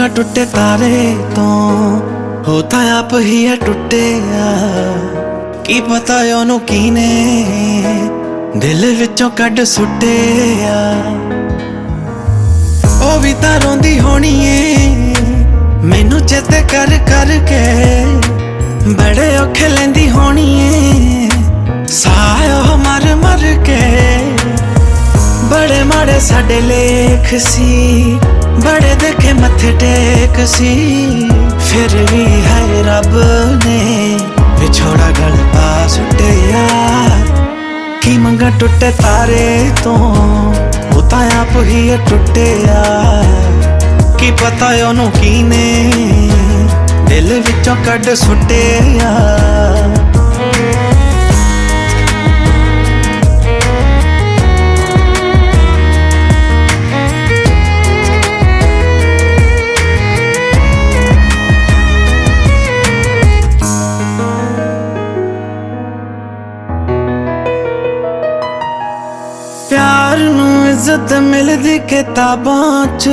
टुटे तारे तो होता आप ही है टुटे की पता ओनू कीने दिल विचों कड सुटे ओ भी तां रोंदी होनी है मैनू चेते कर कर के बड़े औखे लैंदी होनी है सायो मर मर के बड़े माड़े साडे लेख सी बड़े देखे मथे टेक सी फिर भी है रब ने विछोड़ा गल पा सुटिया की मंगा टुटे तारे तो होता आप ही टुटे की पता ओनू कीने दिल विचों कड सुटे प्यार नू इज्जत मिलदी किताबां च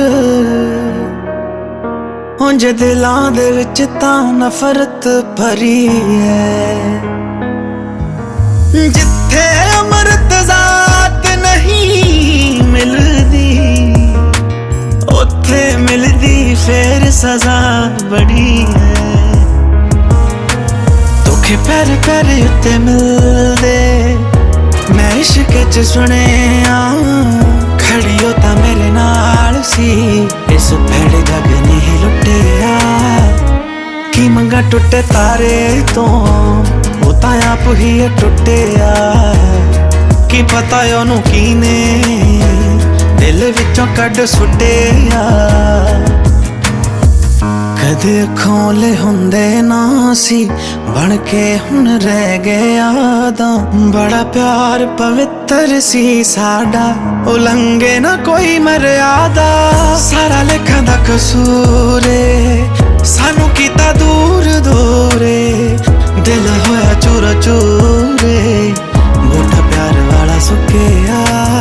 उंज दिलां दे विच तां नफरत भरी है जिथे अमृत ज़ात नहीं मिलदी उत्थे मिलदी फिर सज़ा बड़ी है धोखे पैर पैर उत्ते मिलदे मैं इश्क च सुने खड़ी हो ता मेरे नाल सी इस भैड़े जग नहीं लुटिया की मंगा टुटे तारे तो होता आप ही टुटे की पता ओनू कीने दिल विचों कड सुटे कदे खोले हुंदे ना सी बन के हुण रह गया बड़ा प्यार पवित्र सी साडा उलंघे ना कोई मर्यादा सारा लेखा दा कसूर सानू कीता दूर दूरे दिल होया चूर चूरे बूटा प्यार वाला सुकिया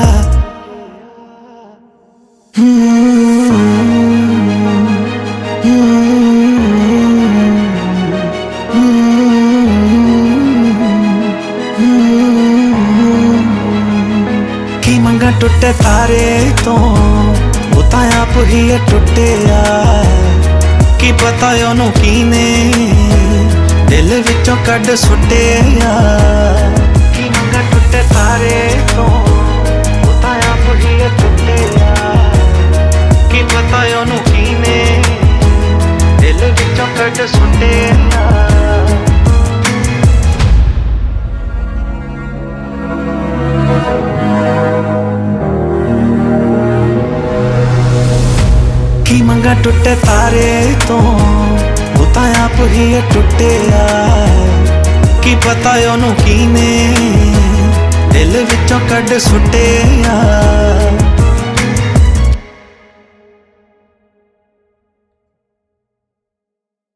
की मंगा टुटे तारे तो होता आप ही टुटे की पता ओनू कीने दिल विचों कड सुटे की मंगा टुटे तारे तो होता आप ही टुटे की पता ओनू कीने दिल विचों कड सुटे की मंगा टुटे तारे तो होता आप ही टुटे की पता ओनू कीने दिल विचों कड सुटे